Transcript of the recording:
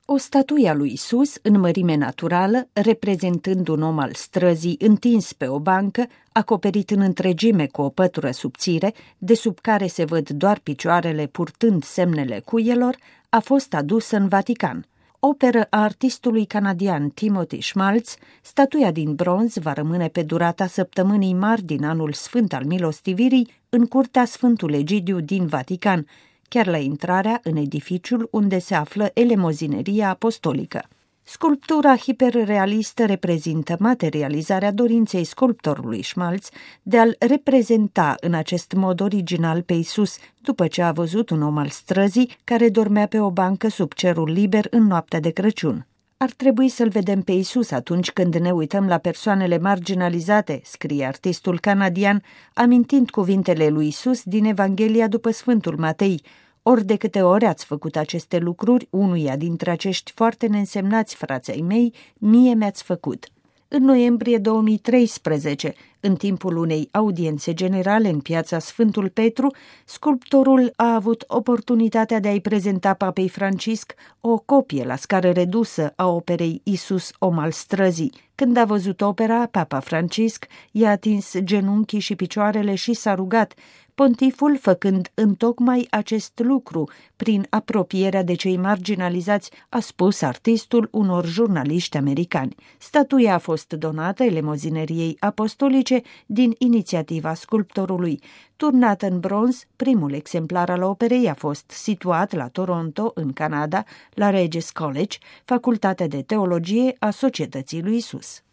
O statuie a lui Isus în mărime naturală, reprezentând un om al străzii întins pe o bancă, acoperit în întregime cu o pătură subțire, de sub care se văd doar picioarele purtând semnele cuielor, a fost adusă în Vatican. Operă a artistului canadian Timothy Schmaltz, statuia din bronz va rămâne pe durata săptămânii mari din anul sfânt al milostivirii în curtea Sfântul Egidiu din Vatican, chiar la intrarea în edificiul unde se află elemozineria apostolică. Sculptura hiperrealistă reprezintă materializarea dorinței sculptorului Schmaltz de a-l reprezenta în acest mod original pe Isus, după ce a văzut un om al străzii care dormea pe o bancă sub cerul liber în noaptea de Crăciun. Ar trebui să-l vedem pe Isus atunci când ne uităm la persoanele marginalizate, scrie artistul canadian, amintind cuvintele lui Isus din Evanghelia după Sfântul Matei: ori de câte ori ați făcut aceste lucruri unuia dintre acești foarte neînsemnați frați ai mei, mie mi-ați făcut. În noiembrie 2013, în timpul unei audiențe generale în piața Sfântul Petru, sculptorul a avut oportunitatea de a-i prezenta Papei Francisc o copie la scară redusă a operei Isus, om al străzii. Când a văzut opera, Papa Francisc i-a atins genunchii și picioarele și s-a rugat, pontiful făcând întocmai acest lucru prin apropierea de cei marginalizați, a spus artistul unor jurnaliști americani. Statuia a fost donată elemozineriei apostolice din inițiativa sculptorului. Turnată în bronz, primul exemplar al operei a fost situat la Toronto, în Canada, la Regis College, Facultatea de Teologie a Societății lui Isus.